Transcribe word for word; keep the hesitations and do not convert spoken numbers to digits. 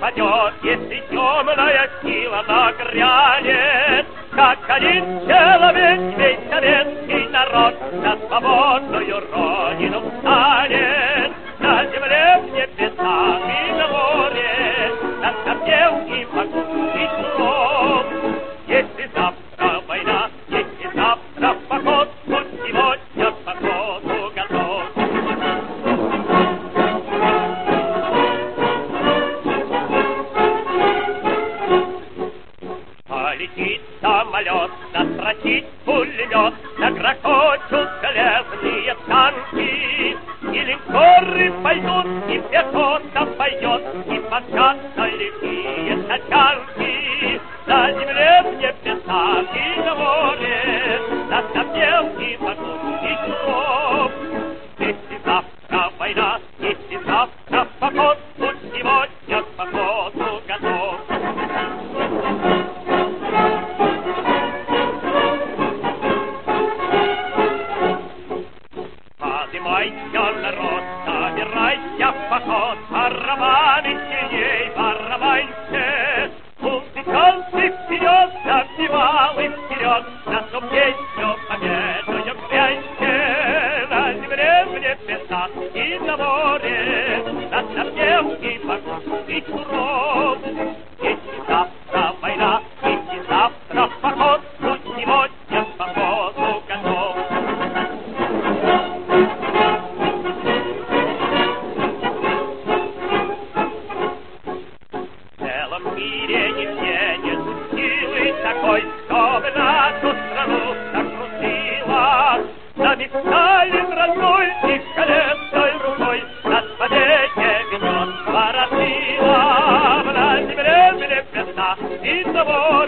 падет, если темная сила нагрянет, как один человек весь советский народ за свободную родину встанет. На земле, в небесах и на море, на скорбе и могу и суров. Если завтра война, если завтра поход, пусть сегодня к походу готов. Полетит самолет, застрочит пулемет, загрохочут железные танки, и линкоры пойдут, и пехота пойдет, и помчатся лихие тачанки. На земле, в небесах и на море, на скорбе и могу и суров. Если завтра война, если завтра поход, пусть сегодня к походу готов. Поднимайся, народ, собирайся в поход, барабаны сильней, барабаньте. Музыканты вперед, запевалы вперед, нашу песню победою гряньте. На земле, в небесах и на море, на скорбе и могу и суров. Если завтра война, если завтра поход, пусть сегодня к походу готов. В мире нигде нету силы такой, чтобы нашу страну сокрушила. Нами Сталин родной и колесной рукой нас к победе ведет Ворошила. На земле, в небесах и на море.